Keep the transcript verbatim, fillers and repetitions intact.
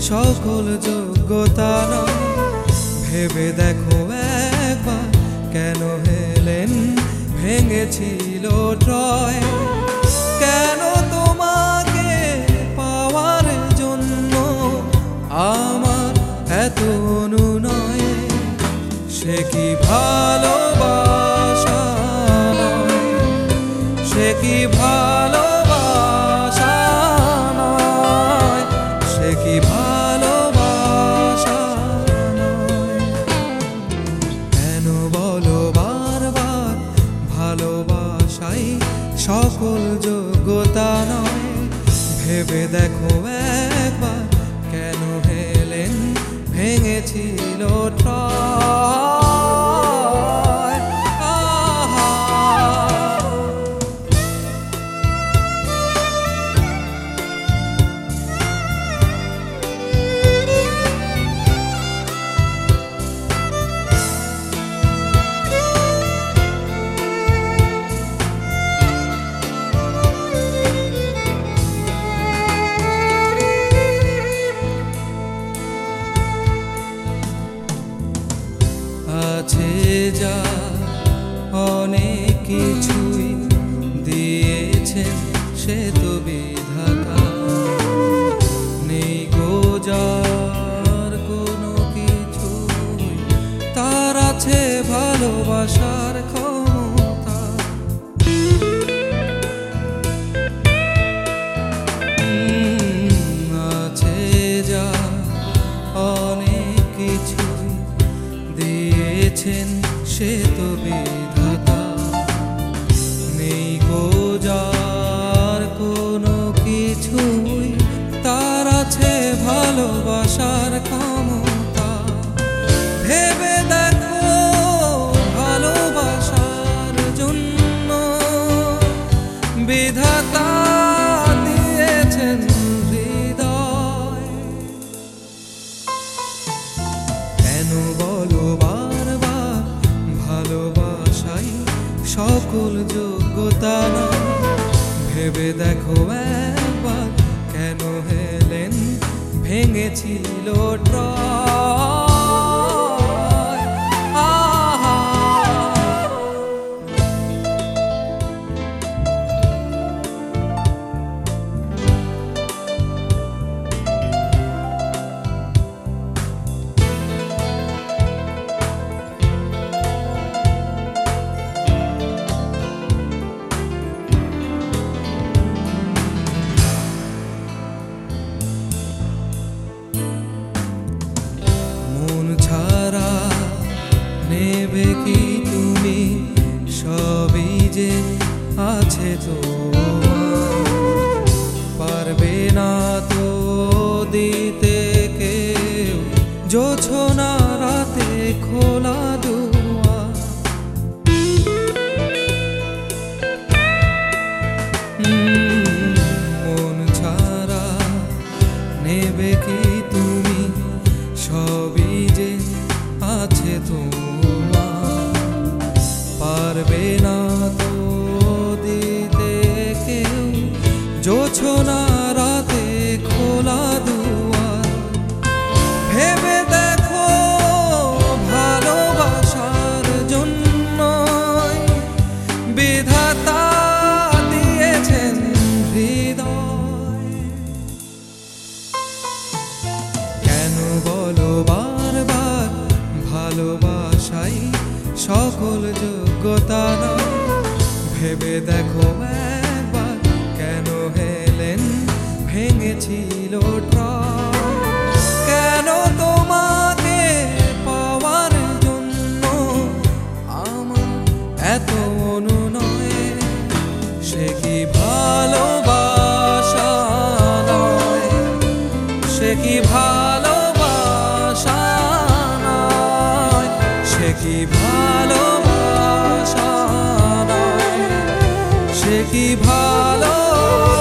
সকল যোগ্যতা নয়। ভেবে দেখো একবার কেন হেলেন ভেঙেছিল ট্রয়। কেন তোমাকে পাওয়ার জন্য আমার এত অনুনয়। সে কি ভালোবাসা নয়, সে কি ভালোবাসা নয়, সে কি ভালোবাসা নয়। কেন বলো বারবার ভালোবাসাই সকল যোগ্যতা নয়। ভেবে দেখো একবার কেন হেলেন ভেঙেছিল ট্রয়। আছে যা অনেক কিছুই দিয়েছেন সে তো বিধাতা। নেই গো যার কোনো কিছুই, তার আছে ভালোবাসার ক্ষমতা। আছে যা অনেক কিছুই দিয়েছেন সে তো বিধাতা। নেই গো যার কোনো কিছুই, তার আছে ভালোবাসার ক্ষমতা। ভেবে দেখো ভালোবাসার জন্য বিধাতা দিয়েছেন হৃদয়। কেন বলো বারবার ভালোবাসাই সকল যোগ্যতা নয়। ভেবে দেখো একবার কেন হেলেন ভেঙেছিল ট্রয়। ছাড়া নেবে কি তুমি সবই যে আছে তো, পারবে না তো দিতে কেউ জোছনা রাতে খোলা দুয়ার। মন ছাড়া নেবে কি তুমি সবই যে আছে তোমার, পারবে না তো দিতে কেউ জোছনা রাতে খোলা দুয়ার। ভেবে দেখো ভালোবাসার জন্য বিধাতা দিয়েছেন হৃদয়। কেন বলো বারবার ভালোবাসাই সকল যোগ্যতা নয়। ভেবে দেখো একবার কেন হেলেন ভেঙেছিল ট্রয়। কেন তোমাকে পাওয়ার জন্য আমার এত অনুনয়। সে কি ভালোবাসা নয়, সে কি ভালোবাসা নয়, সে কি ভালোবাসা নয়, সে কি ভালো